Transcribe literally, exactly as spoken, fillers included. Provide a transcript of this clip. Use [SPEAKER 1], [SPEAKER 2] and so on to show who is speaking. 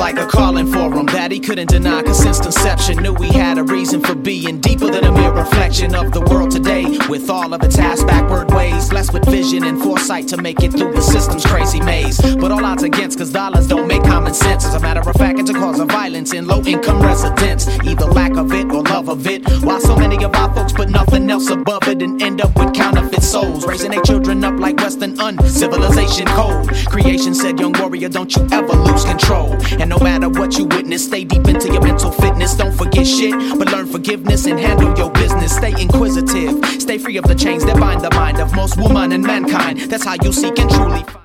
[SPEAKER 1] like a calling for him that he couldn't deny, cause since conception knew he had a reason for being deeper than a mere reflection of the world today, with all of its ass backward ways, blessed with vision and foresight to make it through the system's crazy maze. But all odds against, cause dollars don't make common sense. As a matter of fact, it's a cause of violence in low-income residents, either lack of it or love of it. Why so many of our folks put nothing else above it and end up with counterfeit souls, raising their children up like Western uncivilization code. Creation said, young warrior, don't you ever lose control. And no matter what you witness, stay deep into your mental fitness. Don't forget shit, but learn forgiveness and handle your business. Stay inquisitive, stay free of the chains that bind the mind of most woman and mankind. That's how you seek and truly find.